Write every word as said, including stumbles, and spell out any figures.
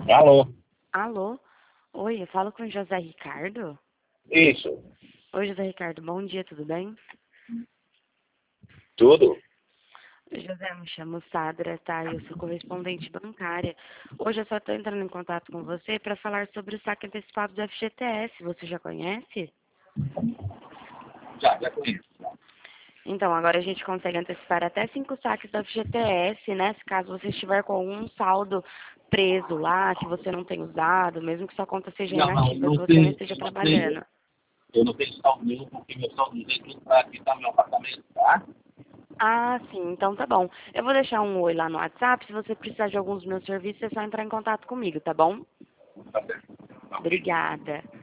Alô? Alô? Oi, eu falo com o José Ricardo? Isso. Oi, José Ricardo, bom dia, tudo bem? Tudo? José, me chamo Sadra, tá? Eu sou correspondente bancária. Hoje eu só estou entrando em contato com você para falar sobre o saque antecipado do F G T S. Você já conhece? Já, já conheço. Então, agora a gente consegue antecipar até cinco saques do F G T S, né? Se caso você estiver com algum saldo preso lá, que você não tenha usado, mesmo que sua conta seja Não, não, inativa, não se você não tenho, esteja eu não tenho, trabalhando. eu não tenho saldo nenhum, porque meu saldo dentro está aqui, tá no meu apartamento, tá? Ah, sim, então tá bom. Eu vou deixar um oi lá no WhatsApp. Se você precisar de alguns dos meus serviços, é só entrar em contato comigo, tá bom? Tá certo. Ok. Obrigada.